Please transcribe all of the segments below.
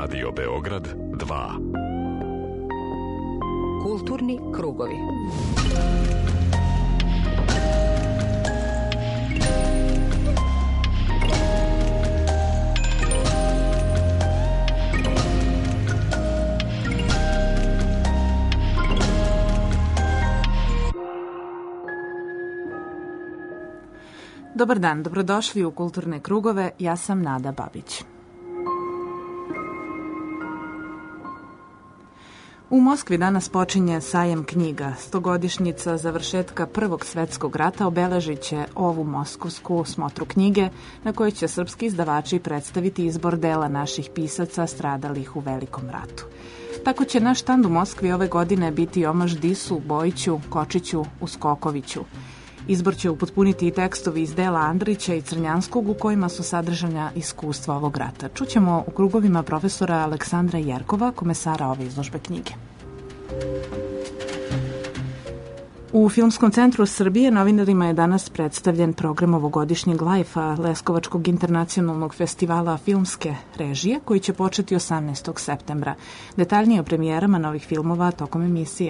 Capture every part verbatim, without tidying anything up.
Radio Beograd dva. Kulturni krugovi. Dobar dan, dobrodošli u Kulturne krugove, ja sam Nada Babić. U Moskvi danas počinje sajam knjiga. Stogodišnjica završetka Prvog svetskog rata obeležit će ovu moskovsku smotru knjige na kojoj će srpski izdavači predstaviti izbor dela naših pisaca stradalih u Velikom ratu. Tako će naš štand u Moskvi ove godine biti omaž Disu, Bojiću, Kočiću, Uskokoviću. Izbor će upotpuniti i tekstovi iz dela Andrića i Crnjanskog u kojima su sadržana iskustva ovog rata. Čućemo u krugovima profesora Aleksandra Jerkova, komesara ove izložbe knjige. U Filmskom centru Srbije novinarima je danas predstavljen program ovogodišnjeg lajfa Leskovačkog internacionalnog festivala filmske režije koji će početi osamnaestog septembra. Detaljnije o premijerama novih filmova tokom emisije.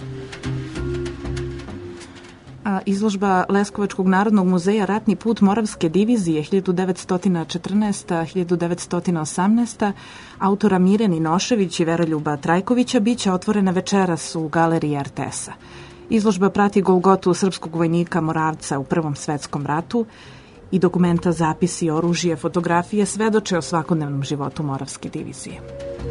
Izložba Leskovačkog narodnog muzeja Ratni put Moravske divizije hiljadu devetsto četrnaesta do hiljadu devetsto osamnaesta autora Mire Ninošević i Veroljuba Trajkovića biće otvorena večeras u galeriji er te es-a. Izložba prati golgotu srpskog vojnika Moravca u Prvom svetskom ratu i dokumenta, zapisi, oružje, fotografije svedoče o svakodnevnom životu Moravske divizije.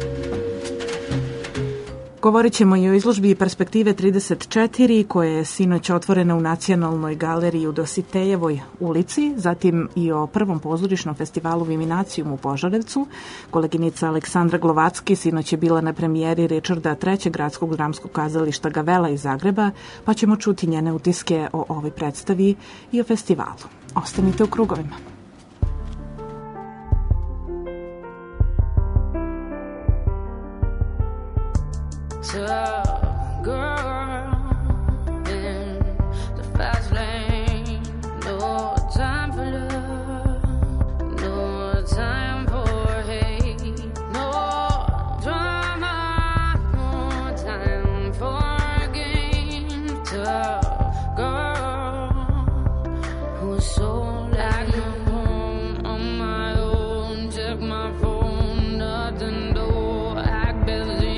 Govorit ćemo i o izložbi Perspektive trideset četiri koja je sinoć otvorena u Nacionalnoj galeriji u Dositejevoj ulici, zatim i o prvom pozorišnom festivalu Viminacijum u Požarevcu. Koleginica Aleksandra Glovacki sinoć je bila na premijeri Richarda trećeg gradskog dramskog kazališta Gavela iz Zagreba, pa ćemo čuti njene utiske o ovoj predstavi i o festivalu. Ostanite u krugovima. Tough girl in the fast lane. No time for love, no time for hate, no drama, no time for games. Tough girl who's so like no home on my own. Check my phone, nothing though. Act busy.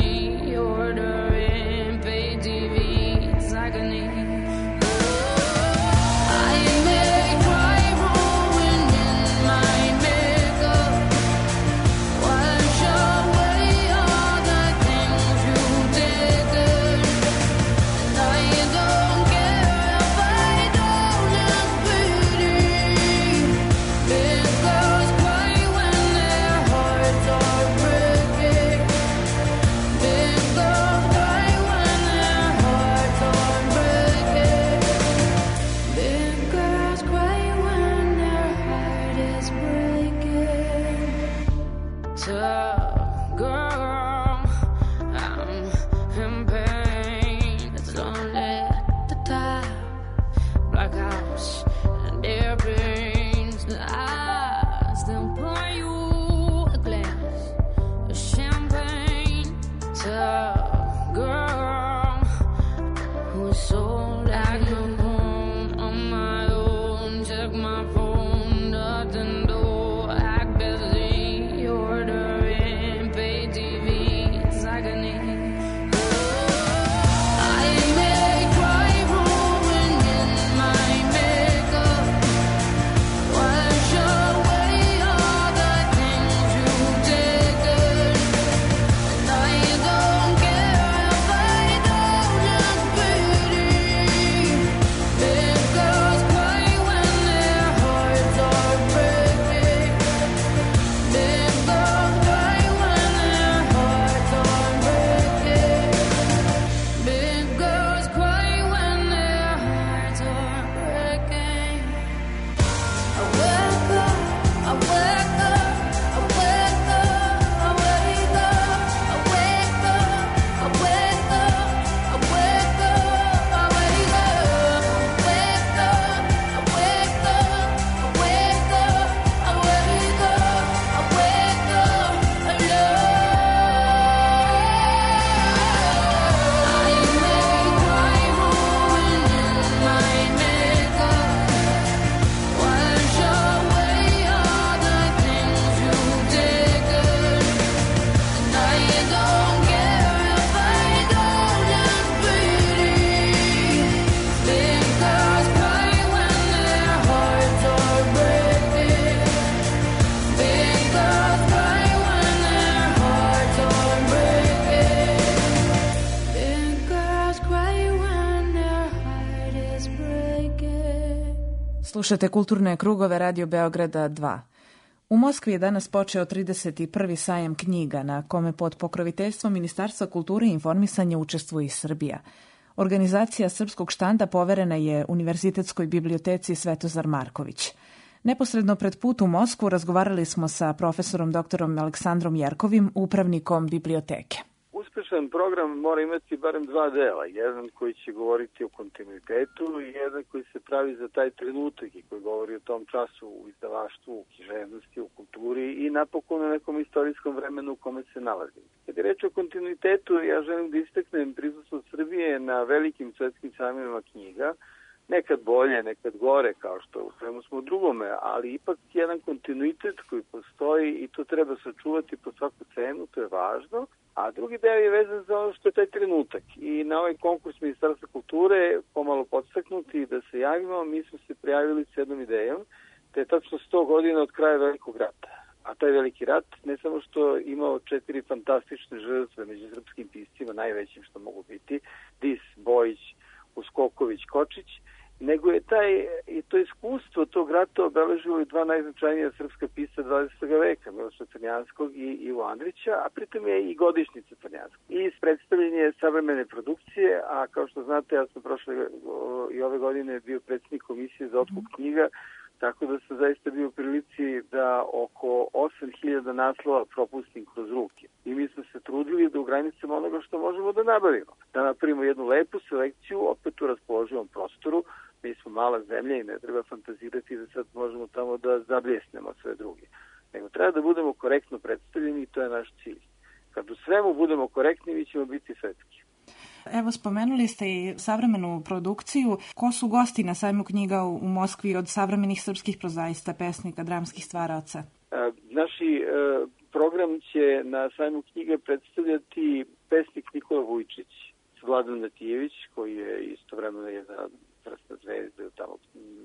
Slušate Kulturne krugove Radio Beograda dva. U Moskvi je danas počeo trideset prvi sajam knjiga na kome pod pokroviteljstvom Ministarstva kulture i informisanja učestvuje i Srbija. Organizacija srpskog štanda poverena je Univerzitetskoj biblioteci Svetozar Marković. Neposredno pred put u Moskvu razgovarali smo sa profesorom doktorom Aleksandrom Jerkovim, upravnikom biblioteke. Uspešan program mora imati barem dva dela. Jedan koji će govoriti o kontinuitetu i jedan koji se pravi za taj trenutak i koji govori o tom času u izdavaštvu, u književnosti, u kulturi i napokon o nekom istorijskom vremenu u kome se nalazimo. Kad je reč o kontinuitetu, ja želim da istaknem prisustvo Srbije na velikim svetskim sajmovima knjiga, nekad bolje, nekad gore, kao što u svemu smo drugome, ali ipak jedan kontinuitet koji postoji i to treba sačuvati po svaku cenu, to je važno. A drugi deo je vezan za ono što je taj trenutak. I na ovaj konkurs Ministarstva kulture, pomalo podstaknuti da se javimo, mi smo se prijavili s jednom idejom, da je tačno sto godina od kraja Velikog rata. A taj Veliki rat ne samo što imao četiri fantastične žrtve među srpskim piscima, najvećim što mogu biti, Dis, Bojić, Uskoković, Kočić, nego je taj, i to iskustvo tog rata obeležilo i dva najznačajnija srpska pisca dvadesetog veka, Miloša Crnjanskog i Ivo Andrića, a pritom je i godišnjica Crnjanskog. I predstavljanje savremene produkcije, a kao što znate, ja sam prošle i ove godine bio predsjednik komisije za otkup knjiga, tako da sam zaista bio u prilici da oko osam hiljada naslova propustim kroz ruke. I mi smo se trudili da u granicama onoga što možemo da nabavimo. Da napravimo jednu lepu selekciju, opet u raspoloživom prostoru. Mi smo mala zemlja i ne treba fantazirati da sad možemo tamo da zabljesnemo sve druge. Nego treba da budemo korektno predstavljeni i to je naš cilj. Kad u svemu budemo korektni, mi ćemo biti svetski. Evo, spomenuli ste i savremenu produkciju. Ko su gosti na sajmu knjiga u Moskvi od savremenih srpskih prozaista, pesnika, dramskih stvaraoca? Naši e, program će na sajmu knjiga predstavljati pesnik Nikola Vujčić, Vladan Matijević, koji je istovremeno jedna vrsta zvezde tamo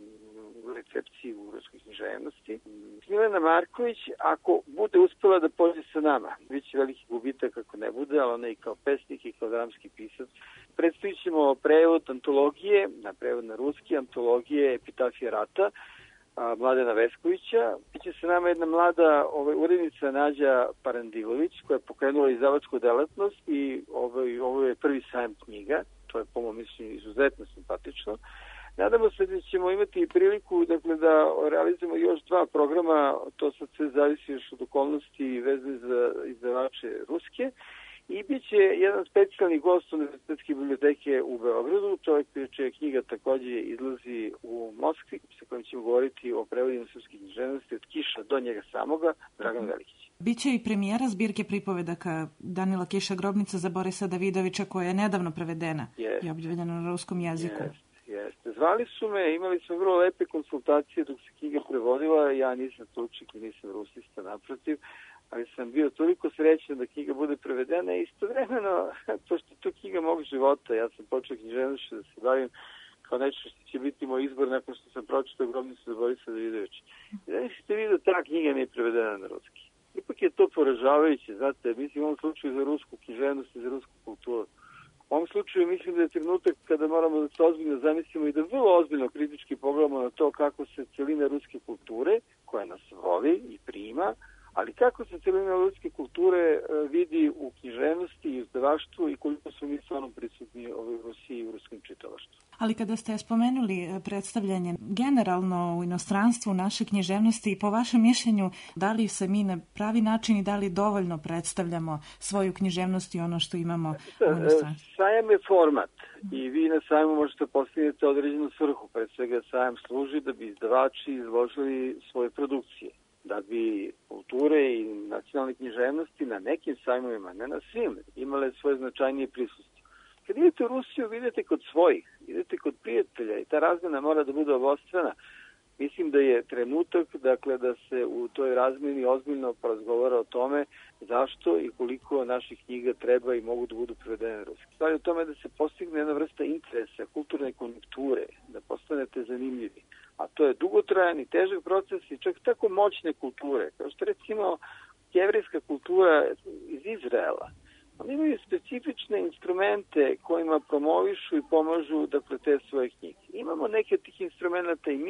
u recepciji u ruskoj književnosti. Milena Marković, ako bude uspela da pođe sa nama, biće veliki gubitak ako ne bude, ali ona i kao pesnik i kao dramski pisac. Predstavit ćemo prevod antologije, na prevod na ruski, antologije Epitafija rata, a, Mladena Veskovića. Biće sa nama jedna mlada ovaj, urednica Nađa Parandilović, koja je pokrenula izdavačku delatnost i ovaj, ovo je prvi sajam knjiga. To je po mom mišljenju izuzetno simpatično. Nadamo se da ćemo imati priliku dakle, da realizujemo još dva programa, to sad sve zavisi još od okolnosti vezane za izdavače ruske. I bit će jedan specijalni gost Univerzitetske biblioteke u Beogradu, čovjek čija knjiga također izlazi u Moskvi, sa kojim ćemo govoriti o prevodima srpske književnosti od Kiša do njega samoga, Dragan Velikić. Biće i premijera zbirke pripovedaka Danila Kiša Grobnica za Borisa Davidovića, koja je nedavno prevedena yes. i objavljena na ruskom jeziku. Yes. Jeste. Zvali su me, imali smo vrlo lepe konsultacije dok se knjiga prevodila, ja nisam stručnjak i nisam rusista, naprotiv, ali sam bio toliko srećan da knjiga bude prevedena i istovremeno, pošto je to knjiga mog života, ja sam počeo književnošću da se bavim kao nešto što će biti moj izbor nakon što sam pročitao Grobnicu za Borisa Davidovića. I da niste vidio, ta knjiga nije prevedena na ruski. Ipak je to poražavajuće, znate, mislim u ovom slučaju za rusku književnost i za rusku kulturu. U ovom slučaju mislim da je trenutak kada moramo da se ozbiljno zamislimo i da vrlo ozbiljno kritički pogledamo na to kako se celina ruske kulture, koja nas voli i prima, ali kako se celina ruske kulture vidi u književnosti i izdavaštvu i koliko su mi stvarno prisutni u Rusiji i u ruskom čitalaštvu. Ali kada ste spomenuli predstavljanje generalno u inostranstvu naše književnosti, po vašem mišljenju, da li se mi na pravi način i da li dovoljno predstavljamo svoju književnost i ono što imamo u inostranstvu? Sajam je format i vi na sajmu možete postaviti određenu svrhu. Pred svega sajam služi da bi izdavači izložili svoje produkcije, da bi kulture i nacionalne književnosti na nekim sajmovima, ne na svim, imale svoje značajnije prisustvo. Kad idete u Rusiju, vidite kod svojih, idete kod prijatelja i ta razmjena mora da bude obostrana. Mislim da je trenutak dakle, da se u toj razmjeni ozbiljno porazgovara o tome zašto i koliko naših knjiga treba i mogu da budu prevedene na ruski. Stvar je u tome da se postigne jedna vrsta interesa, kulturne konjunkture, da postanete zanimljivi. A to je dugotrajan i težak proces i čak tako moćne kulture, kao što recimo jevrejska kultura iz Izraela. Oni imaju specifične instrumente kojima promovišu i pomažu dakle, te svoje knjige. Imamo neke od tih instrumenta i mi,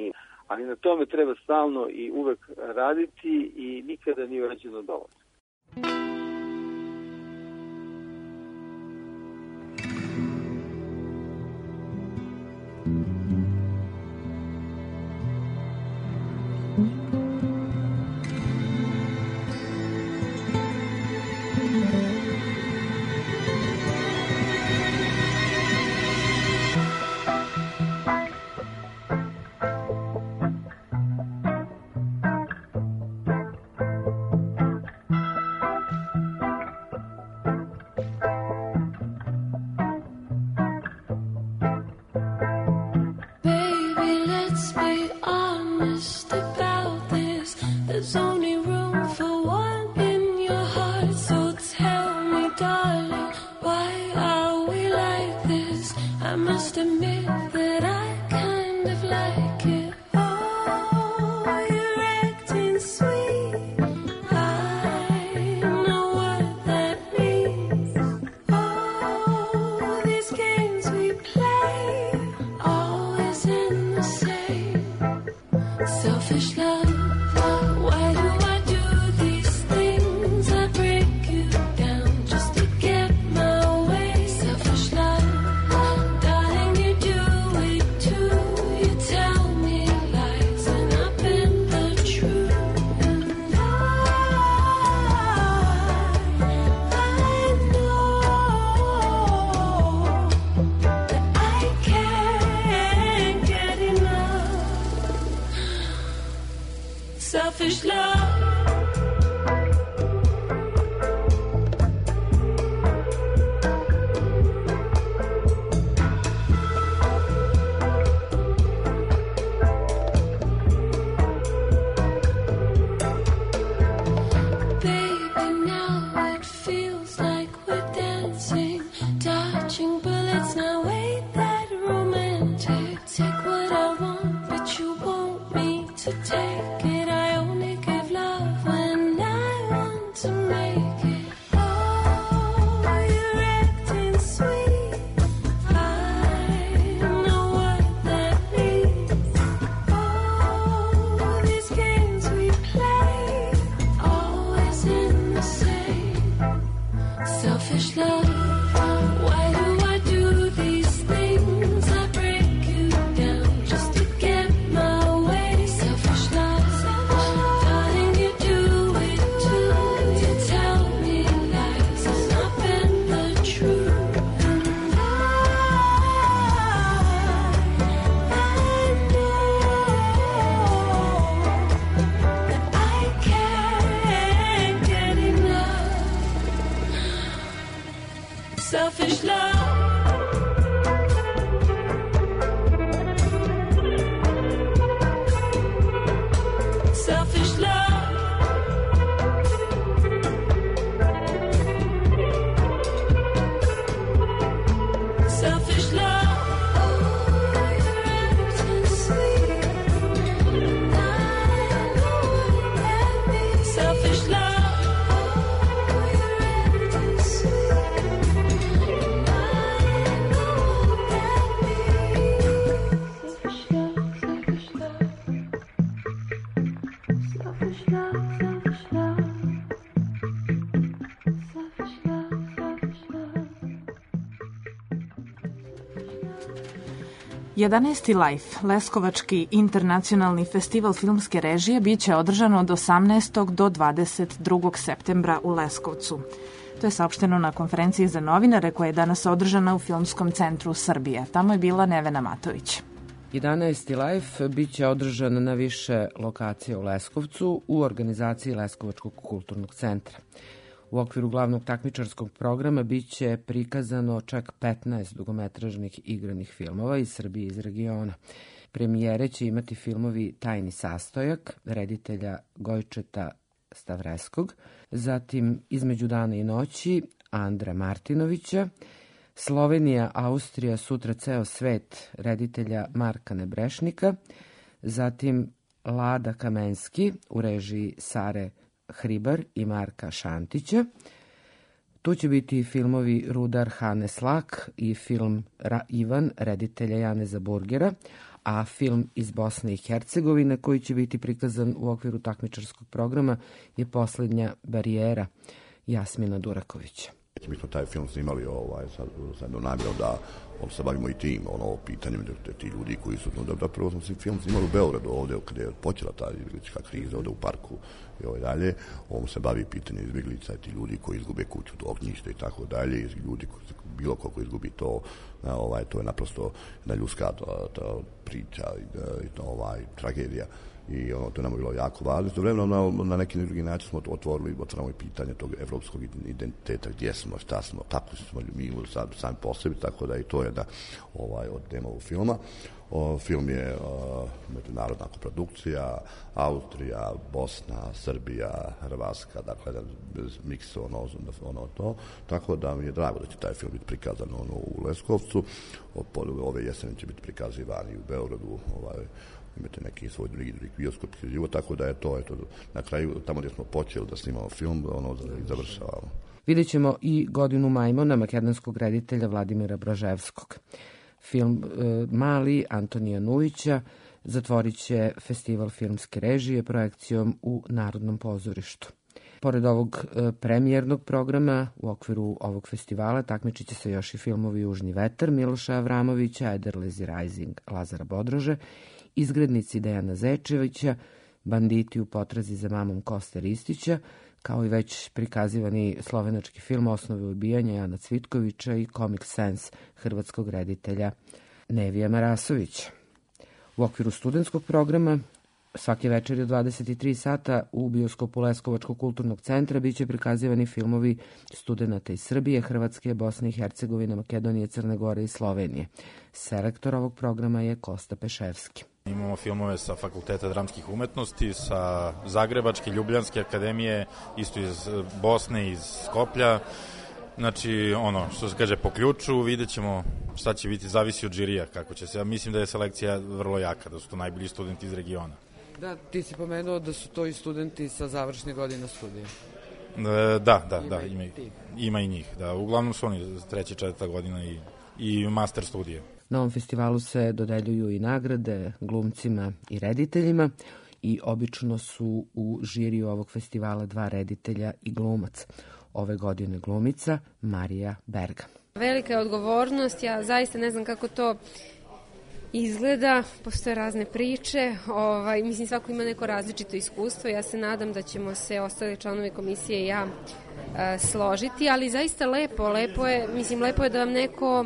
ali na tome treba stalno i uvek raditi i nikada nije urađeno dovoljno. Selfish love. Selfish love. Selfish love. Selfish love. Selfish love. jedanaesti Life, Leskovački internacionalni festival filmske režije, biće održan od osamnaestog do dvadeset drugog septembra u Leskovcu. To je saopšteno na konferenciji za novinare koja je danas održana u Filmskom centru Srbije. Tamo je bila Nevena Matović. jedanaesti Life biće održan na više lokacija u Leskovcu u organizaciji Leskovačkog kulturnog centra. U okviru glavnog takmičarskog programa biće prikazano čak petnaest dugometražnih igranih filmova iz Srbije i iz regiona. Premijere će imati filmovi Tajni sastojak, reditelja Gojčeta Stavreskog, zatim Između dana i noći Andra Martinovića, Slovenija, Austrija, sutra ceo svet, reditelja Marka Nebrešnika, zatim Lada Kamenski u režiji Sare Hribar i Marka Šantića, Tu će biti filmovi Rudar Hane Slak i film Ra Ivan reditelja Janeza Burgera, a film iz Bosne i Hercegovine koji će biti prikazan u okviru takmičarskog programa je Poslednja barijera Jasmina Durakovića. Mi smo taj film snimali ovaj, sa, sa jednom namjerom da on se bavimo i tim, ono, pitanjem da ti ljudi koji su, da, da prvo smo film snimali u Beogradu ovdje, kada je počela ta izbjeglička kriza ovdje u parku i ovaj dalje, on se bavi pitanjem izbjeglica i ti ljudi koji izgube kuću, ognjište i tako dalje, i ljudi koji, bilo ko koji izgubi to, na, ovaj, to je naprosto jedna ljudska ta, ta priča i, i ovaj, tragedija. I ono, to nam je bilo jako važno. Istovremeno na, na neki drugi način smo otvorili, otvorili pitanje tog evropskog identiteta, gdje smo, šta smo, kako smo mi sami sam po sebi, tako da i to je da ovaj, od tema ovog filma. O, film je o, međunarodna koprodukcija, Austrija, Bosna, Srbija, Hrvatska, dakle, bez miksa, ono, ono to. Tako da mi je drago da će taj film biti prikazan ono, u Leskovcu. O, ove jesene će biti prikazivan i u Beogradu, ovaj, imate neki svoj drugi, drugi bioskopski život, tako da je to, eto, na kraju, tamo gdje smo počeli da snimamo film, ono, i završavamo. Vidjet ćemo i Godinu majmuna makedonskog reditelja Vladimira Braževskog. Film e, Mali Antonija Nujića zatvorit će festival filmske režije projekcijom u Narodnom pozorištu. Pored ovog e, premijernog programa, u okviru ovog festivala takmičit će se još i filmovi Južni vetar Miloša Avramovića, Ederlezi Rising Lazara Bodrože, Izgrednici Dejana Zečevića, Banditi u potrazi za mamom Koste Ristića, kao i već prikazivani slovenački film Osnove ubijanja Jana Cvitkovića i Comic Sans hrvatskog reditelja Nevija Marasovića. U okviru studentskog programa svake večeri od dvadeset tri sata u bioskopu Leskovačkog kulturnog centra biće prikazivani filmovi studenata iz Srbije, Hrvatske, Bosne i Hercegovine, Makedonije, Crne Gore i Slovenije. Selektor ovog programa je Kosta Peševski. Imamo filmove sa Fakulteta dramskih umetnosti, sa Zagrebačke, Ljubljanske akademije, isto iz Bosne, iz Skoplja. Znači, ono, što se kaže, po ključu, vidjet ćemo šta će biti, zavisi od žirija kako će se. Ja mislim da je selekcija vrlo jaka, da su to najbolji studenti iz regiona. Da, ti si pomenuo da su to i studenti sa završne godine studija. E, da, da, ima da, ima, ima i njih. Da. Uglavnom su oni treća, četvrta godina i, i master studije. Na ovom festivalu se dodeljuju i nagrade glumcima i rediteljima i obično su u žiriju ovog festivala dva reditelja i glumac. Ove godine glumica Marija Berga. Velika je odgovornost, ja zaista ne znam kako to izgleda, postoje razne priče, ovaj, mislim svako ima neko različito iskustvo, ja se nadam da ćemo se ostali članovi komisije i ja e, složiti, ali zaista lepo, lepo je, mislim lepo je da vam neko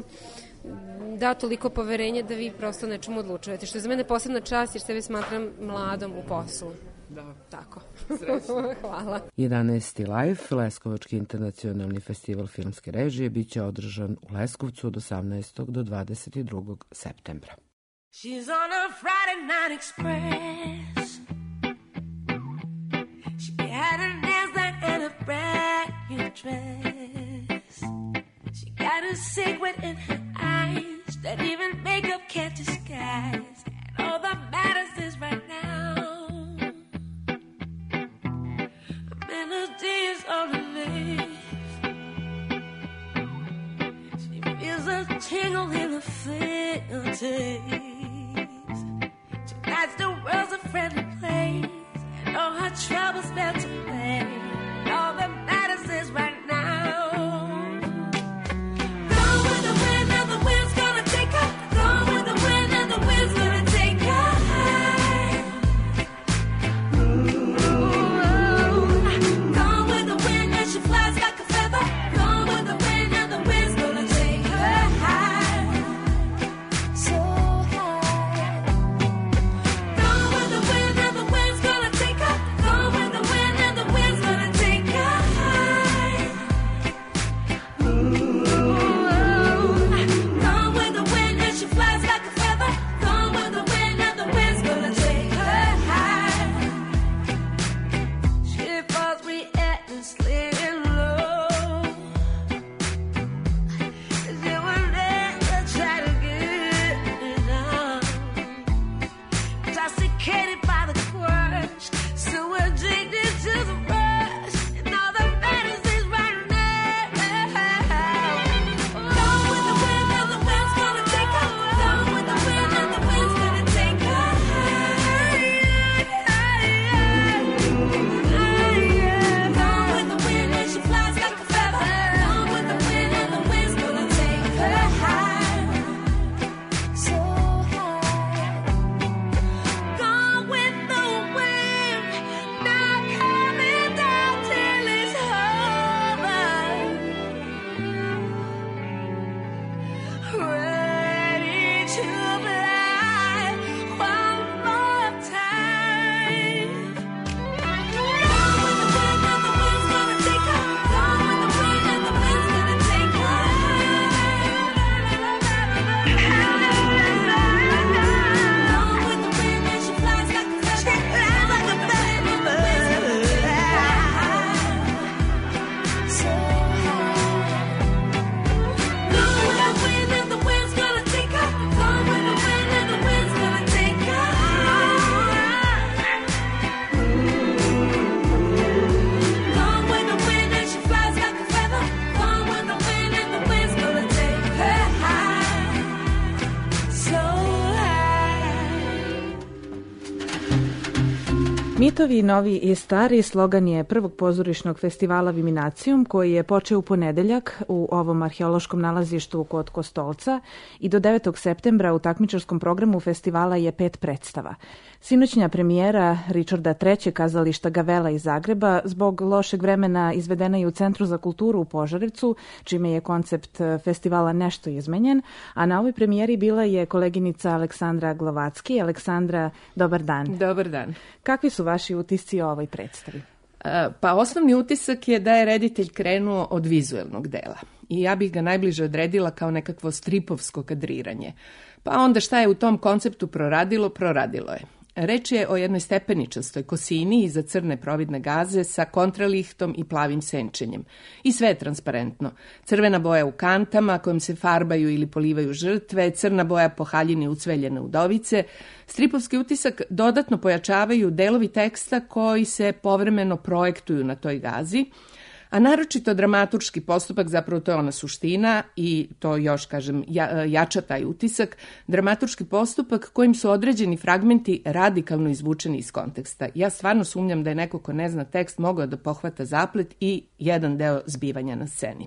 da toliko poverenje da vi prosto nečemu odlučujete, što je za mene posebna čast jer sebe smatram mladom u poslu. Da. Tako. Hvala. jedanaesti Life, Leskovački internacionalni festival filmske režije, biće održan u Leskovcu od osamnaestog do dvadeset drugog septembra. She's on a Friday night express. She had a Nasdaq and a brand new dress. She got a secret in her eyes that even makeup can't disguise. And all that matters is right now. A melody is on her lips. She feels a tingle in her fingertips. Tonight's the world's a friendly place, and all her troubles melt away. And all that matters is right now. Go with the wind, and the wind's gonna take her. Go with the wind, and the wind's gonna take her high. Ooh. Go with the wind, and she flies like a feather. Go with the wind, and the wind's gonna take her high. So high. Go with the wind, and the wind's gonna take her. Go with the wind, and Mitovi, novi i stari slogan je prvog pozorišnog festivala Viminacijum koji je počeo u ponedeljak u ovom arheološkom nalazištu kod Kostolca i do devetog septembra u takmičarskom programu festivala je pet predstava. Sinoćnja premijera Richarda trećeg kazališta Gavela iz Zagreba zbog lošeg vremena izvedena je u Centru za kulturu u Požarevcu, čime je koncept festivala nešto izmenjen, a na ovoj premijeri bila je koleginica Aleksandra Glovacki. Aleksandra, dobar dan. Dobar dan. Kakvi su vaši utisci o ovoj predstavi? Pa osnovni utisak je da je reditelj krenuo od vizuelnog dela i ja bih ga najbliže odredila kao nekakvo stripovsko kadriranje. Pa onda šta je u tom konceptu proradilo, proradilo je. Reč je o jednoj stepeničastoj kosini iza crne providne gaze sa kontralihtom i plavim senčenjem. I sve je transparentno. Crvena boja u kantama kojom se farbaju ili polivaju žrtve, crna boja po haljini ucveljene udovice. Stripovski utisak dodatno pojačavaju delovi teksta koji se povremeno projektuju na toj gazi, a naročito dramaturški postupak, zapravo to je ona suština i to još, kažem, ja, jača taj utisak, dramaturški postupak kojim su određeni fragmenti radikalno izvučeni iz konteksta. Ja stvarno sumnjam da je neko ko ne zna tekst mogao da pohvata zaplet i jedan deo zbivanja na sceni.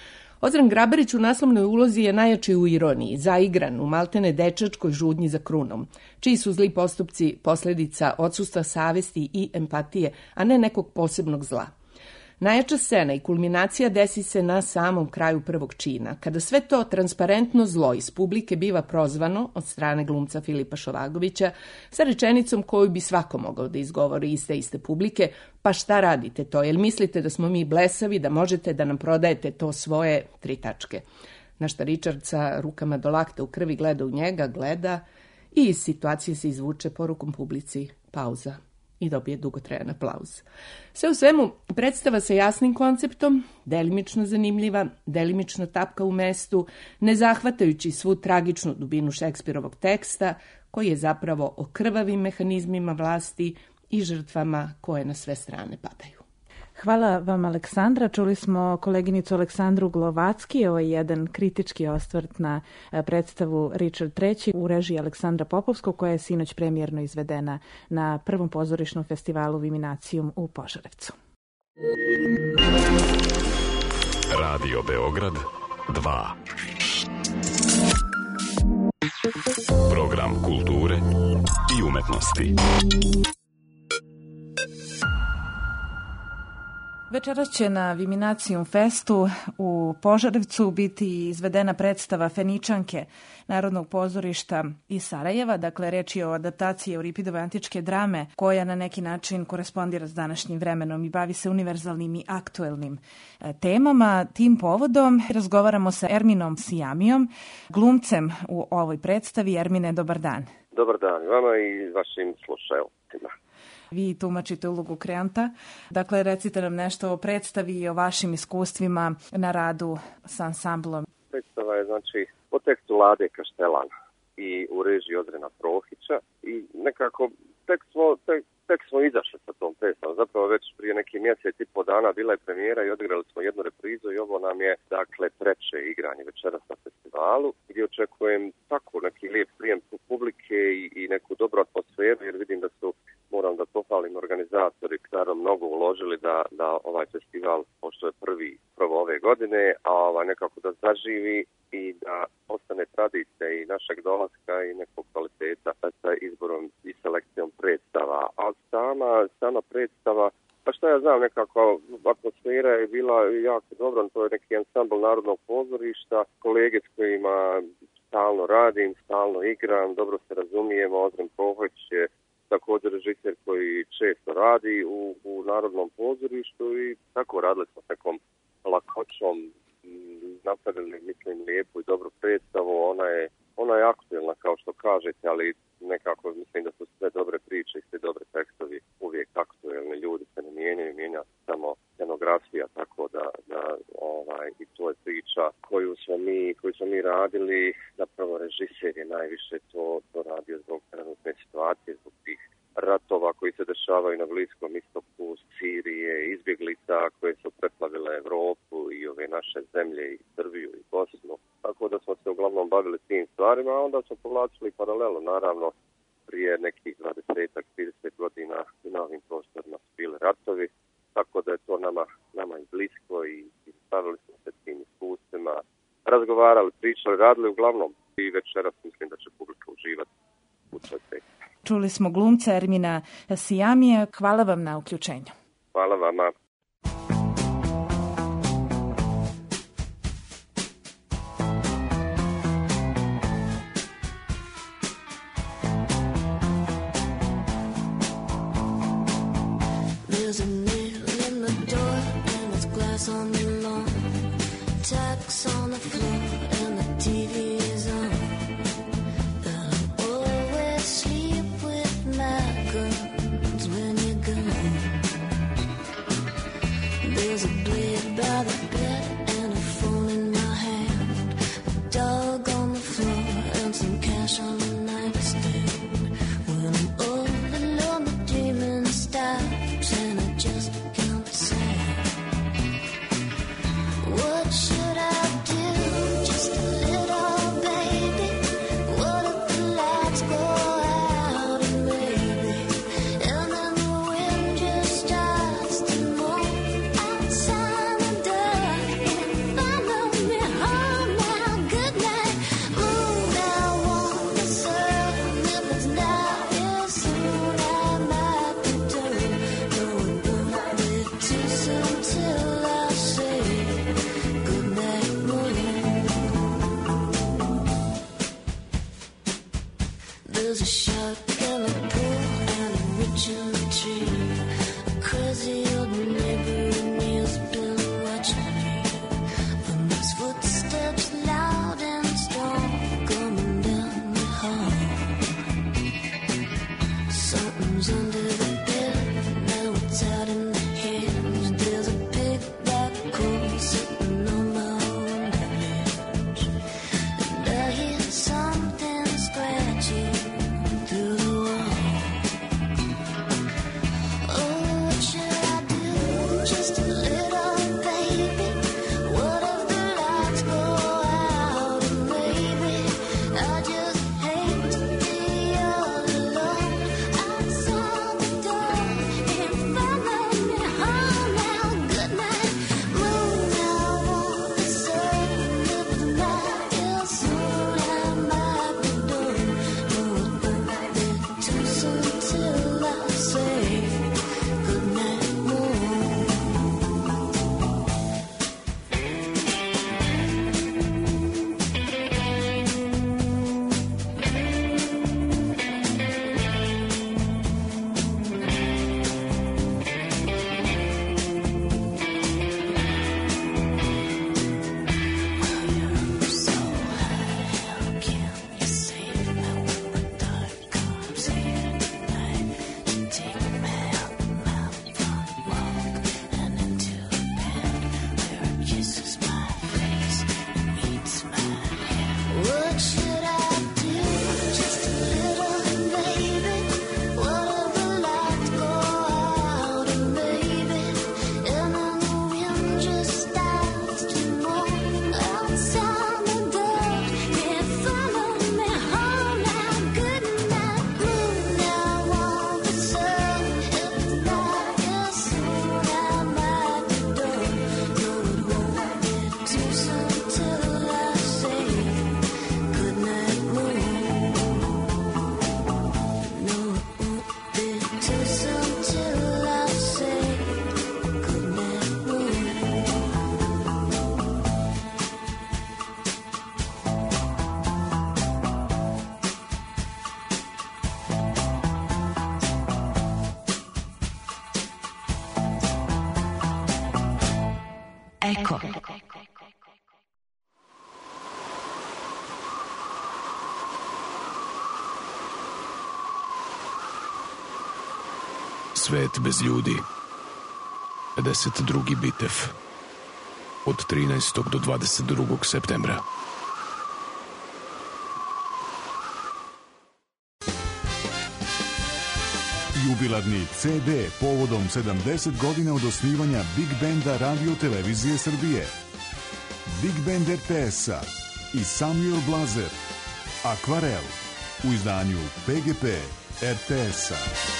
Ozren Grabarić u naslovnoj ulozi je najjači u ironiji, zaigran u maltene dečačkoj žudnji za krunom, čiji su zli postupci posledica odsustva savesti i empatije, a ne nekog posebnog zla. Najjača scena i kulminacija desi se na samom kraju prvog čina, kada sve to transparentno zlo iz publike biva prozvano od strane glumca Filipa Šovagovića sa rečenicom koju bi svako mogao da izgovori iz te iste publike: pa šta radite to, jel mislite da smo mi blesavi, da možete da nam prodajete to svoje tri tačke. Na šta Richard sa rukama do lakta u krvi gleda u njega, gleda i iz situacije se izvuče porukom publici: pauza. I dobije dugotrajan aplauz. Sve u svemu, predstava sa jasnim konceptom, delimično zanimljiva, delimično tapka u mestu, ne zahvatajući svu tragičnu dubinu Šekspirovog teksta, koji je zapravo o krvavim mehanizmima vlasti i žrtvama koje na sve strane padaju. Hvala vam, Aleksandra. Čuli smo koleginicu Aleksandru Glovacki. Ovo je jedan kritički osvrt na predstavu Richard treći u režiji Aleksandra Popovskog, koja je sinoć premijerno izvedena na prvom pozorišnom festivalu Viminacijum u Požarevcu. Radio Beograd dva. Program kulture i umetnosti. Večeras će na Viminacijum festu u Požarevcu biti izvedena predstava Feničanke Narodnog pozorišta iz Sarajeva. Dakle, reč je o adaptaciji Euripidove antičke drame koja na neki način korespondira s današnjim vremenom i bavi se univerzalnim i aktuelnim temama. Tim povodom razgovaramo sa Erminom Sijamijom, glumcem u ovoj predstavi. Ermine, dobar dan. Dobar dan vama i vašim slušalcima. Vi tumačite ulogu kreanta. Dakle, recite nam nešto o predstavi i o vašim iskustvima na radu sa ansamblom. Predstava je, znači, po tekstu Lade Kaštelana i u režiji Odrena Prohića i nekako tek smo, tek, tek smo izašli sa tom predstavom. Zapravo već prije neki mjesec i po dana bila je premijera i odigrali smo jednu reprizu i ovo nam je, dakle, treće igranje večeras na festivalu, gdje očekujem tako neki lijep prijem publike i, i neku dobru atmosferu, jer vidim da su, moram da pohvalim, organizatori Ktaro mnogo uložili da, da ovaj festival, pošto je prvi prvo ove godine, a ovaj nekako da zaživi i da ostane tradicija i našeg dolaska i nekog kvaliteta sa izborom i selekcijom predstava. A sama, sama predstava, pa šta ja znam, nekako atmosfera je bila jako dobra, to je neki ansambl Narodnog pozorišta, kolege s kojima stalno radim, stalno igram, dobro se razumijemo. Ozren Prohić je također režiser koji često radi u, u Narodnom pozorištu i tako radili smo s nekom lakoćom, napravili, mislim, lijepu i dobru predstavu. Ona je, ona je aktuelna, kao što kažete, ali nekako mislim da su sve dobre priče i sve dobre tekstovi uvijek aktuelni. Ljudi se ne mijenjaju, mijenja samo scenografija, tako da, da ovaj, i to je priča koju smo mi, koju smo mi radili. Zapravo režiser je najviše to, to radio zbog trenutne situacije, zbog tih ratova koji se dešavaju na Bliskom istoku, Sirije, izbjeglica koje su preplavile Evropu i ove naše zemlje i Srbiju i Bosnu. Tako da smo se uglavnom bavili tim stvarima, a onda smo povlačili paralelu, naravno, prije nekih dvadeset do trideset godina i na ovim prostorima su bili ratovi, tako da je to nama, nama i blisko i, i stavili smo se tim iskustvima, razgovarali, pričali, radili uglavnom i večeras mislim da će publika uživati u toj tekstu. Čuli smo glumca Ermina Sijamija. Hvala vam na uključenju. Hvala vama. There's a nail in the door and there's glass on the lawn, tacks on the floor and the T V is on. I'll always sleep with my guns when you're gone. There's a blade by the bed and a phone in my hand, a dog on the floor and some cash on the nightstand. When I'm all alone the dreaming stops and I just can't say. What should I do? Just a little baby. What if the lights go out and maybe, and then the wind just starts to moan outside the door and follow me home now. Good night, moon. I want the sun. If it's not here soon, I might be done. No, it won't be too soon till I say good night, moon. There's a shark in the pool and a witch in the tree. A crazy old neighbor and he's been watching me. When there's footsteps loud and strong coming down the hall. Something's under the bed, now it's out in the hedge. There's a big black hole sitting on my window ledge, and I hear something scratching through the wall. Oh, what should I do? Just a little baby. What if the lights go out and maybe I just hate to be all alone outside the door and follow me home now. Good night, moon. I want the sun. If it's not here soon, I might be done. No, it won't be too soon till I say good night, moon. So how can you save me when the dark comes here tonight? You take me out my front walk and into bed where it kisses my face and meets my head. What should I do? Just a little baby. What if the lights go out and maybe, and then the wind just starts to moan outside the door and follow me home now. Good night, moon. I want the sun. If it's not here soon, I might be done. No, it won't be too soon till I say good night, moon. No, it won't be too soon till I say good night, moon. Eko. Svet bez ljudi. pedeset drugi bitev. Od trinaestog do dvadeset drugog septembra. Jubilarni ce de povodom sedamdeset godina od osnivanja Big Benda Radio Televizije Srbije. Big Band er te esa i Samuel Blazer, Akvarel, u izdanju P G P R T S-a.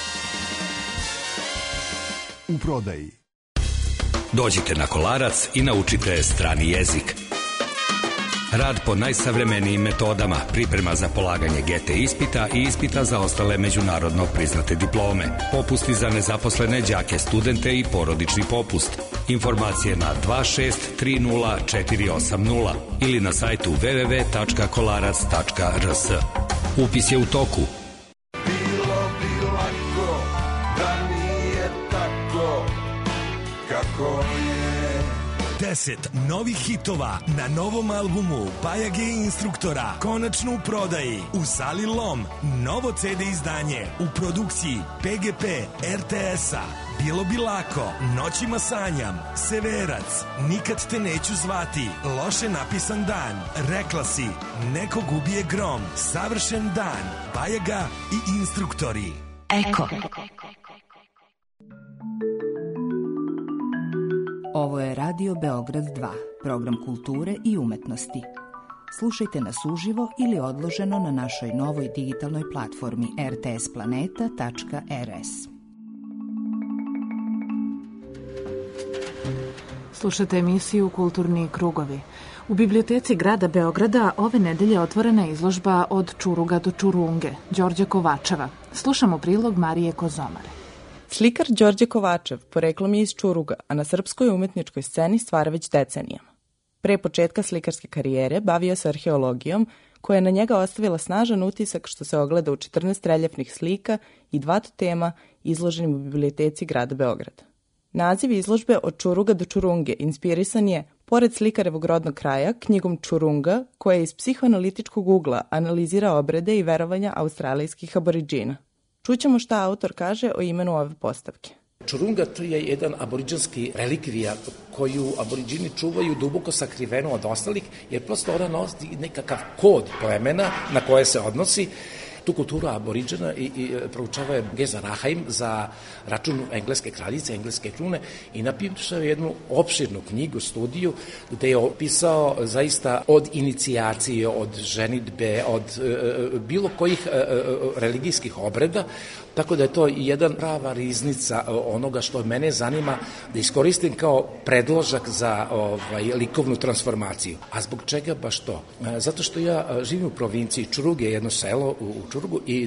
U prodaji. Dođite na Kolarac i naučite strani jezik. Rad po najsavremenijim metodama, priprema za polaganje G T ispita i ispita za ostale međunarodno priznate diplome, popusti za nezaposlene đake, studente i porodični popust. Informacije na dva šest tri nula četiri osam nula ili na sajtu w w w tačka kolarac tačka r s. Upis je u toku. Bilo bi lako da nije tako kako je. Deset novih hitova na novom albumu Bajage Instruktora konačno u prodaji u Sali Lom. Novo C D izdanje u produkciji P G P R T S-a. Bilo bi lako, Noćima sanjam, Severac, Nikad te neću zvati, Loše napisan dan, Rekla si, Nekog ubije grom, Savršen dan, Bajaga i Instruktori. Eko. Ovo je Radio Beograd dva, program kulture i umetnosti. Slušajte nas uživo ili odloženo na našoj novoj digitalnoj platformi r t s planeta tačka r s. Slušate emisiju Kulturni krugovi. U biblioteci grada Beograda ove nedelje otvorena je izložba Od čuruga do čurunge, Đorđa Kovačeva. Slušamo prilog Marije Kozomare. Slikar Đorđe Kovačev poreklom je iz Čuruga, a na srpskoj umetničkoj sceni stvara već decenijama. Pre početka slikarske karijere bavio se arheologijom, koja je na njega ostavila snažan utisak što se ogleda u četrnaest reljefnih slika i dva totema izloženim u biblioteci grada Beograda. Naziv izložbe Od čuruga do čurunge inspirisan je, pored slikarevog rodnog kraja, knjigom Čurunga, koja iz psihoanalitičkog ugla analizira obrede i verovanja australijskih aboriđina. Čućemo šta autor kaže o imenu ove postavke. Čurunga to je jedan aboriđanski relikvija koju aboriđini čuvaju duboko sakriveno od ostalih, jer prosto ona nosi nekakav kod plemena na koje se odnosi. Tu kulturu aboriđana i, i proučava je Geza Rahaim za račun engleske kraljice, engleske krune i napisao je jednu opširnu knjigu, studiju, gde je opisao zaista od inicijacije, od ženidbe, od e, bilo kojih e, religijskih obreda, tako da je to jedan prava riznica onoga što mene zanima da iskoristim kao predložak za ovaj, likovnu transformaciju. A zbog čega baš to? Zato što ja živim u provinciji, Čurug je jedno selo u Čurugu i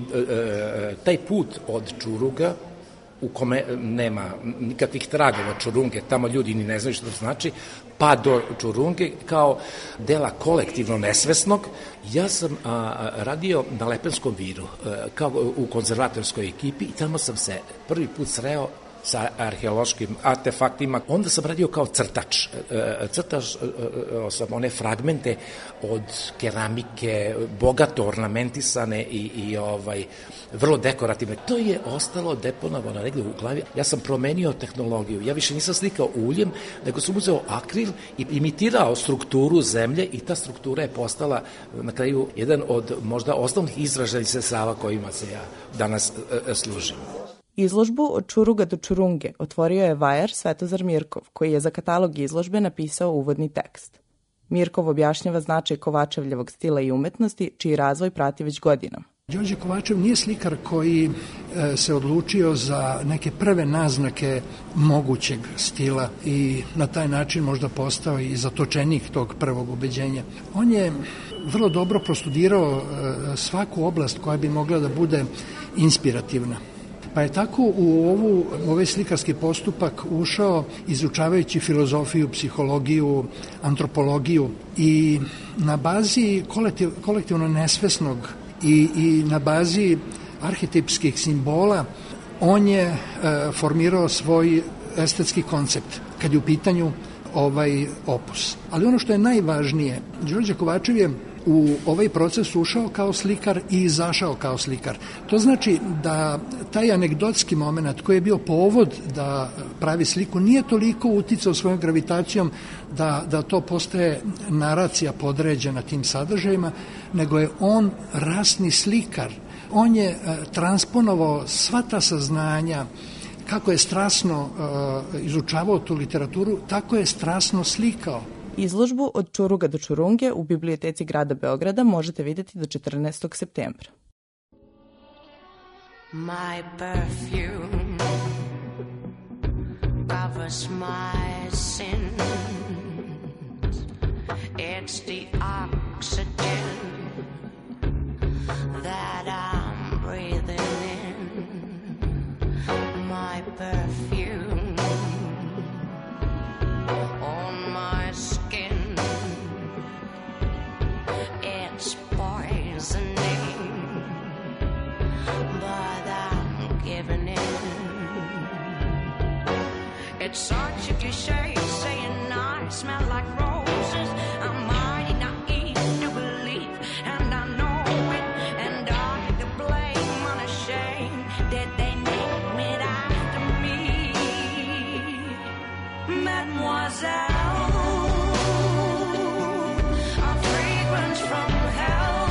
e, taj put od Čuruga u kome nema nikakvih tragova Čurunge, tamo ljudi ni ne znaju što to znači, pa do Čurunge kao dela kolektivno nesvesnog. Ja sam a, radio na Lepenskom viru a, kao u konzervatorskoj ekipi i tamo sam se prvi put sreo sa arheološkim artefaktima. Onda sam radio kao crtač. Crtaš sam one fragmente od keramike, bogato ornamentisane i, i ovaj, vrlo dekorativne. To je ostalo deponovano negde u glavi. Ja sam promenio tehnologiju. Ja više nisam slikao uljem, nego sam uzeo akril i imitirao strukturu zemlje i ta struktura je postala na kraju jedan od možda osnovnih izražajnih sredstava kojima se ja danas e, služim. Izložbu Od čuruga do čurunge otvorio je vajar Svetozar Mirkov, koji je za katalog izložbe napisao uvodni tekst. Mirkov objašnjava značaj Kovačevljevog stila i umetnosti, čiji razvoj prati već godinama. Đorđe Kovačev nije slikar koji e, se odlučio za neke prve naznake mogućeg stila i na taj način možda postao i zatočenik tog prvog ubeđenja. On je vrlo dobro prostudirao e, svaku oblast koja bi mogla da bude inspirativna. Pa je tako u ovu, ovaj slikarski postupak ušao izučavajući filozofiju, psihologiju, antropologiju i na bazi kolektiv, kolektivno nesvesnog i, i na bazi arhetipskih simbola on je e, formirao svoj estetski koncept kad je u pitanju ovaj opus. Ali ono što je najvažnije, Đorđe Kovačev je u ovaj proces ušao kao slikar i izašao kao slikar. To znači da taj anegdotski moment koji je bio povod da pravi sliku nije toliko uticao svojom gravitacijom da, da to postaje naracija podređena tim sadržajima, nego je on rasni slikar. On je transponovao sva ta saznanja, kako je strasno uh, izučavao tu literaturu, tako je strasno slikao. Izložbu Od čuruga do čurunge u biblioteci grada Beograda možete vidjeti do četrnaestog septembra. My perfume covers my sins. It's the oxygen that I'm breathing in. My perfume on my skin. It's poisoning, but I'm giving in. It's such a cliche saying I smell like roses. I'm mighty naive to believe, and I know it, and I take the blame unashamed. Did they name it after me? Mademoiselle, a fragrance from hell.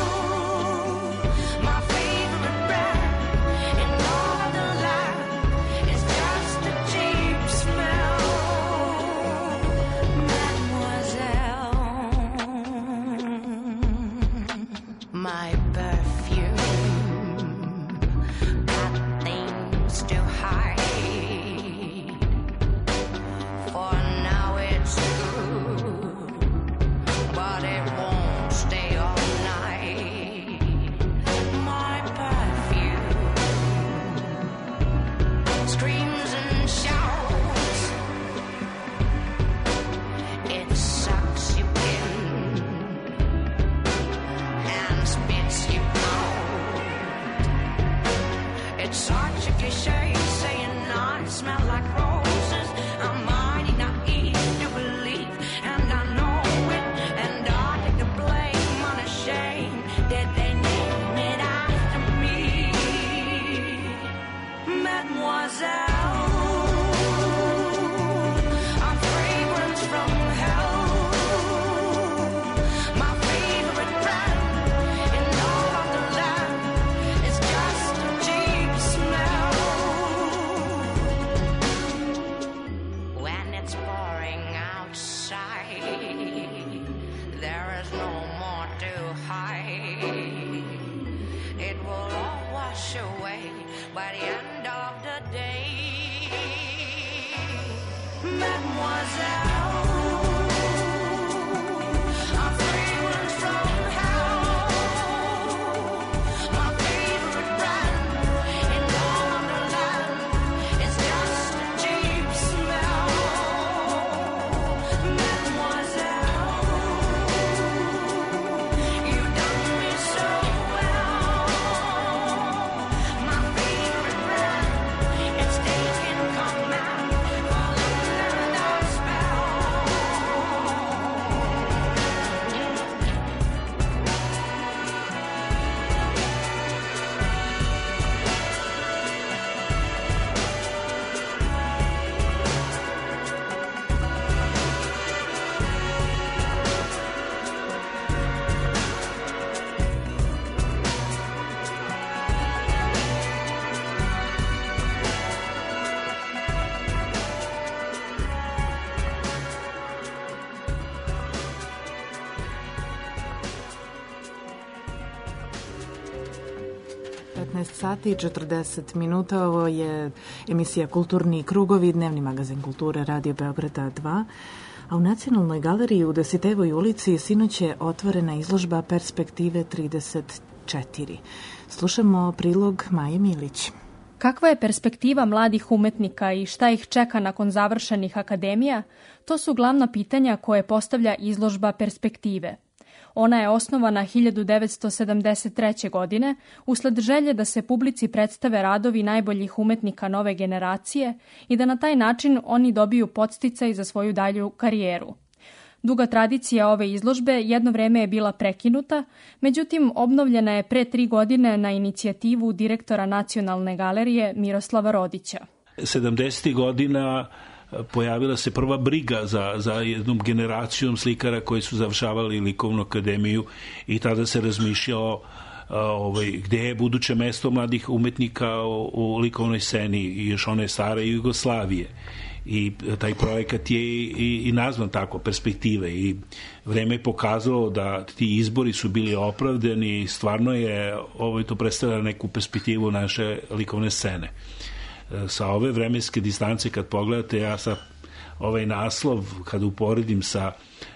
My favorite brand in all the land is just a cheap smell. Mademoiselle, my perfume got things to hide. For now it's good, but it won't stay all night. My perfume screams and shouts. It sucks you in and spits you out. It's such a cliche saying I smell like roses. I'm mighty naive to believe, and I know it, and I take the blame unashamed. Did they name it after me? Mademoiselle, a fragrance from hell. My favorite brand in all of the land is just a cheap smell. When it's pouring outside, there is no more to hide. It will all wash away by the end of the day. Mademoiselle, a fragrance from hell. My favorite brand in all of the land is just a cheap smell. Mademoiselle, you done me so well. My favorite brand, it's taken command, fall under the spell. petnaest sati i četrdeset minuta. Ovo je emisija Kulturni krugovi, dnevni magazin kulture Radio Beograda dva. A u Nacionalnoj galeriji u Dositejevoj ulici sinoć je otvorena izložba Perspektive trideset četiri. Slušamo prilog Maje Milić. Kakva je perspektiva mladih umetnika i šta ih čeka nakon završenih akademija? To su glavna pitanja koje postavlja izložba Perspektive. Ona je osnovana hiljadu devetsto sedamdeset treće. godine usled želje da se publici predstave radovi najboljih umetnika nove generacije i da na taj način oni dobiju podsticaj za svoju dalju karijeru. Duga tradicija ove izložbe jedno vreme je bila prekinuta, međutim obnovljena je pre tri godine na inicijativu direktora Nacionalne galerije Miroslava Rodića. sedamdesetih godina pojavila se prva briga za, za jednom generacijom slikara koji su završavali likovnu akademiju i tada se razmišljalo ovaj, gde je buduće mesto mladih umetnika u, u likovnoj sceni i još one stare Jugoslavije. i taj projekat je i, i nazvan tako, Perspektive, i vreme je pokazalo da ti izbori su bili opravdani i stvarno je ovo to predstavlja neku perspektivu naše likovne scene. Sa ove vremenske distance kad pogledate, ja sa ovaj naslov kad uporedim sa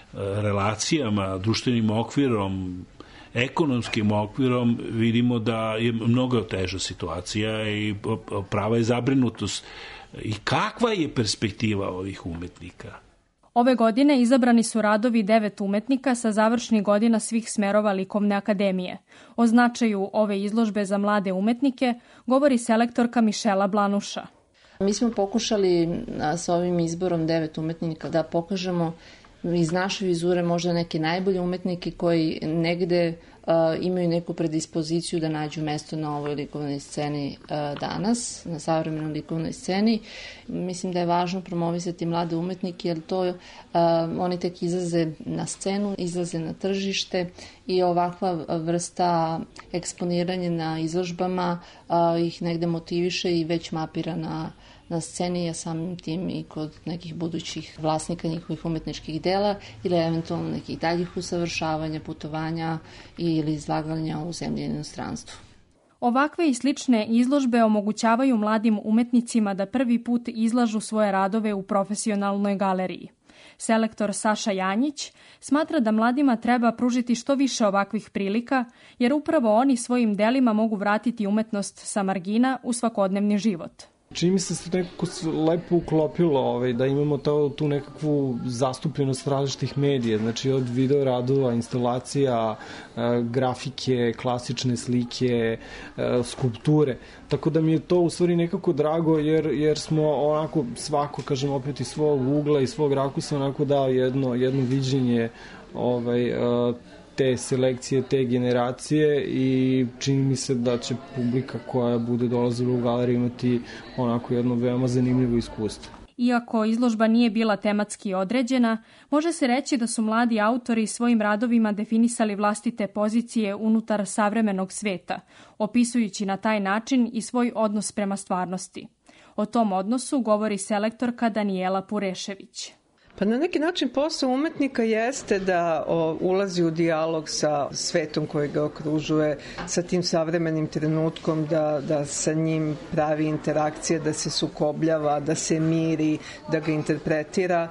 relacijama, društvenim okvirom, ekonomskim okvirom, vidimo da je mnogo teža situacija i prava je zabrinutost. I kakva je perspektiva ovih umetnika? Ove godine izabrani su radovi devet umetnika sa završnih godina svih smerova Likovne akademije. O značaju ove izložbe za mlade umetnike govori selektorka Mišela Blanuša. Mi smo pokušali sa ovim izborom devet umetnika da pokažemo iz naše vizure možda neke najbolje umetnike koji negde uh, imaju neku predispoziciju da nađu mesto na ovoj likovnoj sceni uh, danas, na savremenoj likovnoj sceni. Mislim da je važno promovisati mlade umetnike jer to uh, oni tek izlaze na scenu, izlaze na tržište i ovakva vrsta eksponiranja na izložbama uh, ih negde motiviše i već mapira na na sceni, a samim tim i kod nekih budućih vlasnika njihovih umetničkih dela ili eventualno nekih daljih usavršavanja, putovanja ili izlaganja u zemlji i inostranstvu. Ovakve i slične izložbe omogućavaju mladim umetnicima da prvi put izlažu svoje radove u profesionalnoj galeriji. Selektor Saša Janjić smatra da mladima treba pružiti što više ovakvih prilika, jer upravo oni svojim delima mogu vratiti umetnost sa margina u svakodnevni život. Čini mi se da se nekako lepo uklopilo ovaj, da imamo to, tu nekakvu zastupljenost različitih medija, znači od video radova, instalacija, grafike, klasične slike, skulpture. Tako da mi je to u stvari nekako drago jer, jer smo onako svako, kažem opet iz svog ugla i svog rakusa onako dao jedno, jedno viđenje ovaj, te selekcije, te generacije i čini mi se da će publika koja bude dolazila u galeriju imati onako jedno veoma zanimljivo iskustvo. Iako izložba nije bila tematski određena, može se reći da su mladi autori svojim radovima definisali vlastite pozicije unutar savremenog sveta, opisujući na taj način i svoj odnos prema stvarnosti. O tom odnosu govori selektorka Danijela Purešević. Pa na neki način posao umetnika jeste da o, ulazi u dijalog sa svetom koji ga okružuje, sa tim savremenim trenutkom, da, da sa njim pravi interakcije, da se sukobljava, da se miri, da ga interpretira.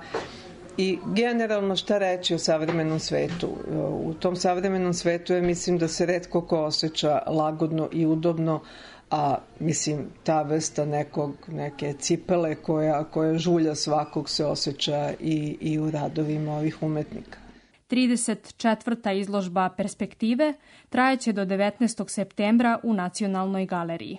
I generalno šta reći o savremenom svetu? U tom savremenom svetu je, mislim, da se retko ko osjeća lagodno i udobno, a mislim ta vrsta nekog, neke cipele koja, koja žulja svakog se osjeća i, i u radovima ovih umetnika. trideset četvrta izložba Perspektive trajeće do devetnaestog septembra u Nacionalnoj galeriji.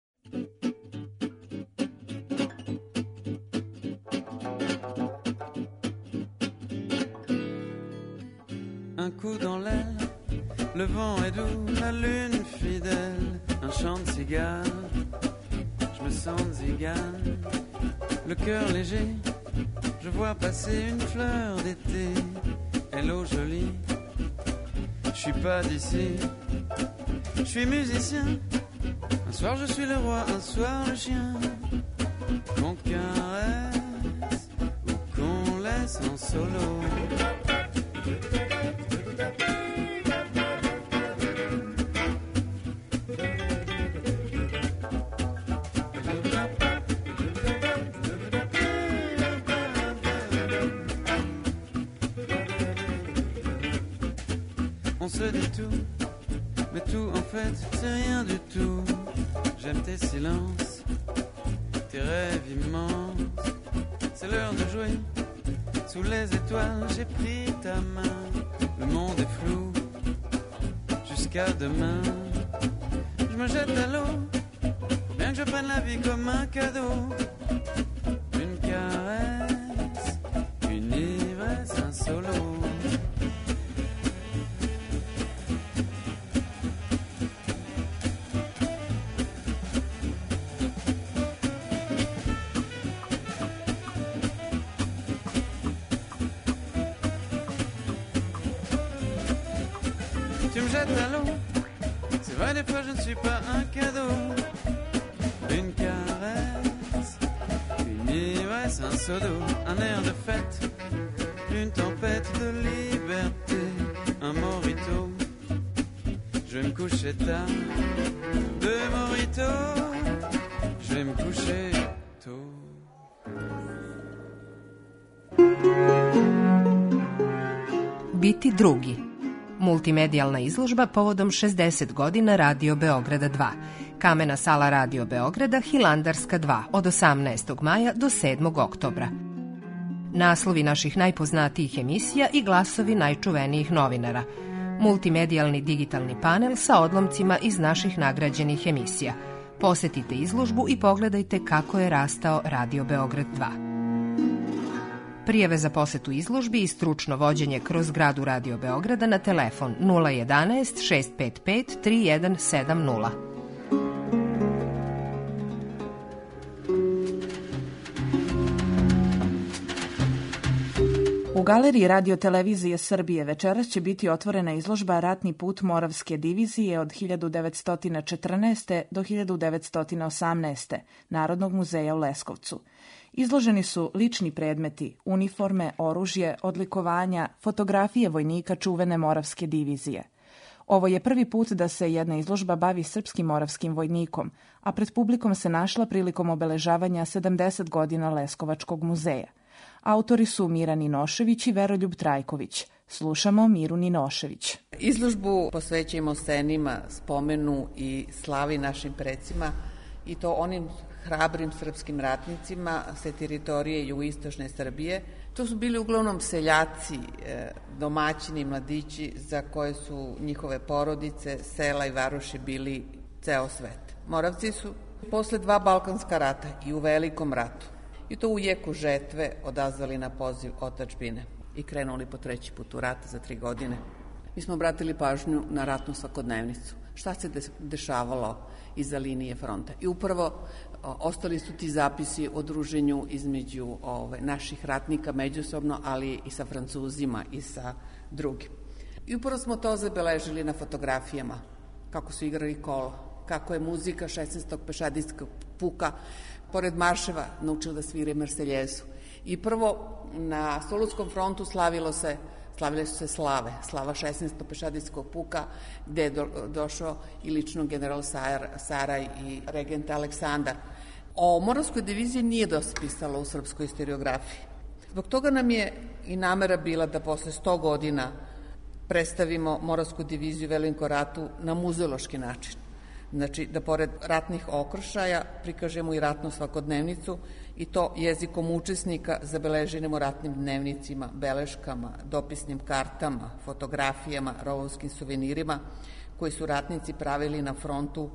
Un coup dans l'aile, le vent est doux, la lune fidèle, un chant de cigare, je me sens zigane, le cœur léger, je vois passer une fleur d'été, hello jolie, je suis pas d'ici, je suis musicien, un soir je suis le roi, un soir le chien, qu'on caresse ou qu'on laisse en solo. On se dit tout, mais tout en fait c'est rien du tout. J'aime tes silences, tes rêves immenses. C'est l'heure de jouer, sous les étoiles j'ai pris ta main. Le monde est flou, jusqu'à demain. Je me jette à l'eau, faut bien que je prenne la vie comme un cadeau. Une caresse, une ivresse, un solo. Tu me jettes à l'eau, c'est vrai des fois je ne suis pas un cadeau. Une caresse, une ivresse, un seau d'eau, un air de fête, une tempête de liberté, un morito. Je vais me coucher tard, deux moritos, je vais me coucher tôt. Biti drugi. Multimedijalna izložba povodom šezdeset godina Radio Beograda dva. Kamena sala Radio Beograda, Hilandarska dva, od osamnaestog maja do sedmog oktobra. Naslovi naših najpoznatijih emisija i glasovi najčuvenijih novinara. Multimedijalni digitalni panel sa odlomcima iz naših nagrađenih emisija. Posetite izložbu i pogledajte kako je rastao Radio Beograd dva. Prijave za posetu izložbi i stručno vođenje kroz zgradu Radio Beograda na telefon nula jedanaest šest pet pet tri jedan sedam nula. U Galeriji Radio-televizije Srbije večeras će biti otvorena izložba Ratni put Moravske divizije od hiljadu devetsto četrnaeste. do hiljadu devetsto osamnaeste. Narodnog muzeja u Leskovcu. Izloženi su lični predmeti, uniforme, oružje, odlikovanja, fotografije vojnika čuvene Moravske divizije. Ovo je prvi put da se jedna izložba bavi srpskim moravskim vojnikom, a pred publikom se našla prilikom obeležavanja sedamdeset godina Leskovačkog muzeja. Autori su Mira Ninošević i Veroljub Trajković. Slušamo Miru Ninošević. Izložbu posvećujemo scenima, spomenu i slavi našim precima, i to onim hrabrim srpskim ratnicima sa teritorije jugoistočne Srbije. To su bili uglavnom seljaci, domaćini, mladići za koje su njihove porodice, sela i varoši bili ceo svet. Moravci su posle dva Balkanska rata i u Velikom ratu, i to u jeku žetve, odazvali na poziv otadžbine i krenuli po treći put u rat za tri godine. Mi smo obratili pažnju na ratnu svakodnevnicu. Šta se dešavalo iza linije fronta? I upravo ostali su ti zapisi o druženju između ove, naših ratnika međusobno, ali i sa Francuzima i sa drugim. I upravo smo to zabeležili na fotografijama, kako su igrali kolo, kako je muzika šesnaestog pešadijskog puka pored marševa naučila da svire Marseljezu. I prvo na Solunskom frontu slavilo se Slavile su se slave, slava šesnaestog pešadijskog puka, gde je do, došao i lično general Saraj i regent Aleksandar. O Moravskoj diviziji nije dosta pisalo u srpskoj historiografiji. Zbog toga nam je i namera bila da posle sto godina predstavimo Moravsku diviziju u Velikom ratu na muzeološki način. Znači, da pored ratnih okršaja prikažemo i ratnu svakodnevnicu, i to jezikom učesnika, zabeleženimo ratnim dnevnicima, beleškama, dopisnim kartama, fotografijama, rovovskim suvenirima koji su ratnici pravili na frontu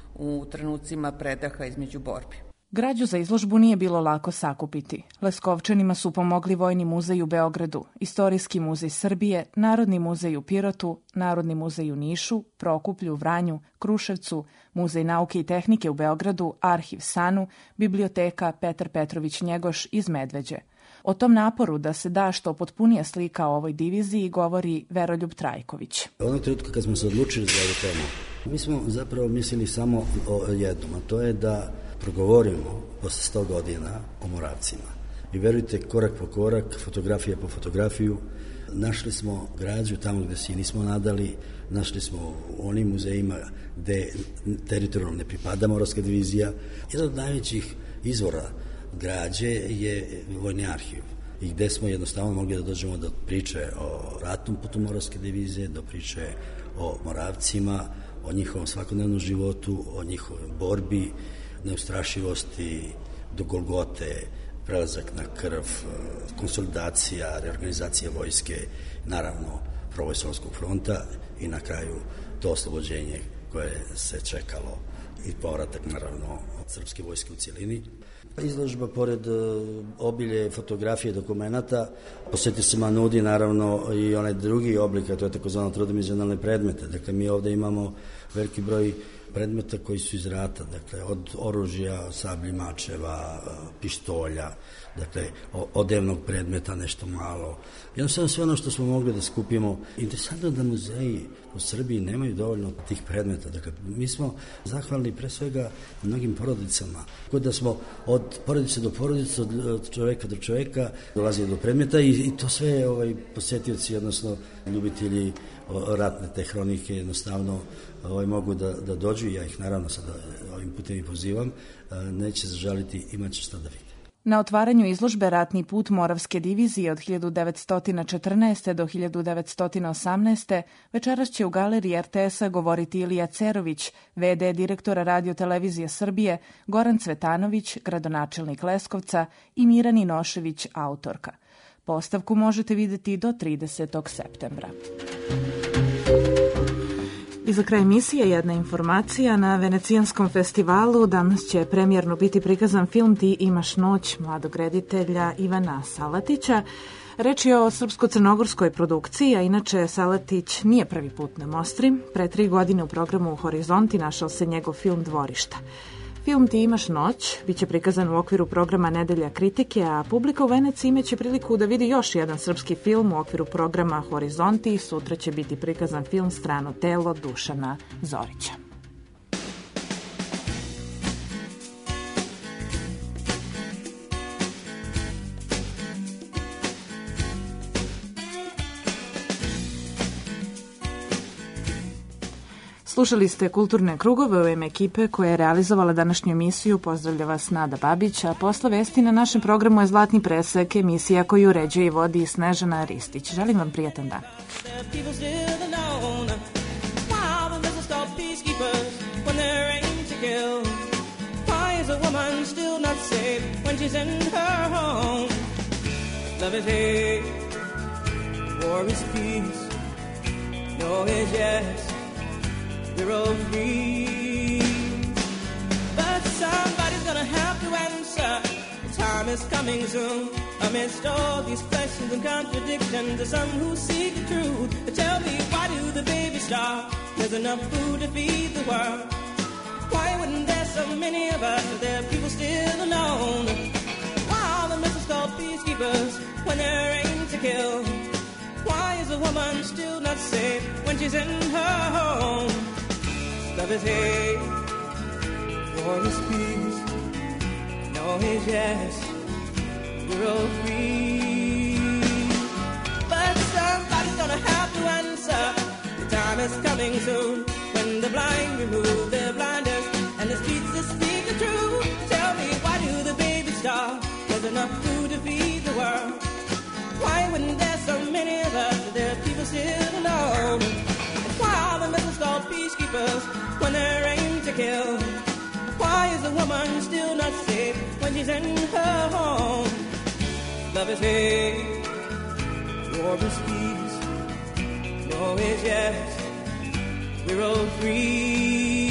u trenucima predaha između borbi. Građu za izložbu nije bilo lako sakupiti. Leskovčanima su pomogli Vojni muzej u Beogradu, Istorijski muzej Srbije, Narodni muzej u Pirotu, Narodni muzej u Nišu, Prokuplju, Vranju, Kruševcu, Muzej nauke i tehnike u Beogradu, Arhiv Sanu, Biblioteka Petar Petrović Njegoš iz Medveđe. O tom naporu da se da što potpunija slika o ovoj diviziji govori Veroljub Trajković. Onog trenutka kad smo se odlučili za ovu temu, mi smo zapravo mislili samo o jednom, a to je da progovorimo posle sto godina o Moravcima. I verujte, korak po korak, fotografija po fotografiju, našli smo građu tamo gde se nismo nadali, našli smo u onim muzejima gde teritorijalno ne pripada Moravska divizija. Jedan od najvećih izvora građe je Vojni arhiv, i gde smo jednostavno mogli da dođemo do priče o ratnom putu Moravske divizije, do priče o Moravcima, o njihovom svakodnevnom životu, o njihovoj borbi, neustrašivosti, do Golgote, prelazak na krv, konsolidacija, reorganizacija vojske, naravno proboj Solunskog fronta i na kraju to oslobođenje koje se čekalo i povratak naravno od srpske vojske u cijelini. Izložba, pored obilje fotografije, dokumenata, posjetiteljima nudi naravno i onaj drugi oblik, a to je takozvano trodimenzionalne predmete. Dakle, mi ovde imamo veliki broj predmeta koji su iz rata, dakle od oružja, sablji, mačeva, pištolja, dakle odevnog predmeta nešto malo. Jednostavno sve ono što smo mogli da skupimo. Interesantno da muzeji u Srbiji nemaju dovoljno tih predmeta. Dakle, mi smo zahvalni pre svega mnogim porodicama. Kod da smo od porodice do porodice, od čoveka do čoveka dolazili do predmeta i, i to sve ovaj, posetioci, odnosno ljubitelji ratne te hronike jednostavno ovaj, mogu da, da dođu i ja ih naravno sada ovim putem i pozivam, neće zažaliti, imat će šta da vide. Na otvaranju izložbe Ratni put Moravske divizije od hiljadu devetsto četrnaeste. do hiljadu devetsto osamnaeste. večeras će u galeriji er te es-a govoriti Ilija Cerović, ve de direktora Radio-televizije Srbije, Goran Cvetanović, gradonačelnik Leskovca i Mira Ninošević, autorka. Postavku možete videti do tridesetog septembra. I za kraj emisije jedna informacija. Na Venecijanskom festivalu danas će premijerno biti prikazan film Ti imaš noć mladog reditelja Ivana Salatića. Reč je o srpsko-crnogorskoj produkciji, a inače Salatić nije prvi put na Mostri. Pre tri godine u programu Horizonti našao se njegov film Dvorišta. Film Ti imaš noć biće prikazan u okviru programa Nedelja kritike, a publika u Veneciji imaće priliku da vidi još jedan srpski film u okviru programa Horizonti. Sutra će biti prikazan film Strano telo Dušana Zorića. Slušali ste Kulturne krugove u ime ekipe koja je realizovala današnju emisiju. Pozdravlja vas Nada Babić, a posle vesti na našem programu je Zlatni presek, emisija koju uređuje i vodi Snežana Ristić. Želim vam prijatan dan. We're all free, but somebody's gonna have to answer. The time is coming soon. Amidst all these questions and contradictions, there's some who seek the truth. But tell me, why do the babies starve? There's enough food to feed the world. Why wouldn't there so many of us? Are there people still alone? Why are the missiles called peacekeepers when there ain't to kill? Why is a woman still not safe when she's in her home? Love is hate, war is peace, no is yes, we're all free. But somebody's gonna have to answer. The time is coming soon when the blind remove their blinders and the streets that speak the truth. Tell me, why do the babies starve? There's enough food to feed the world. Why wouldn't there so many of us? There are people still alone. Why are the missiles called peacekeepers when there ain't to kill? Why is a woman still not safe when she's in her home? Love is hate, war is peace, no is yes, we're all free.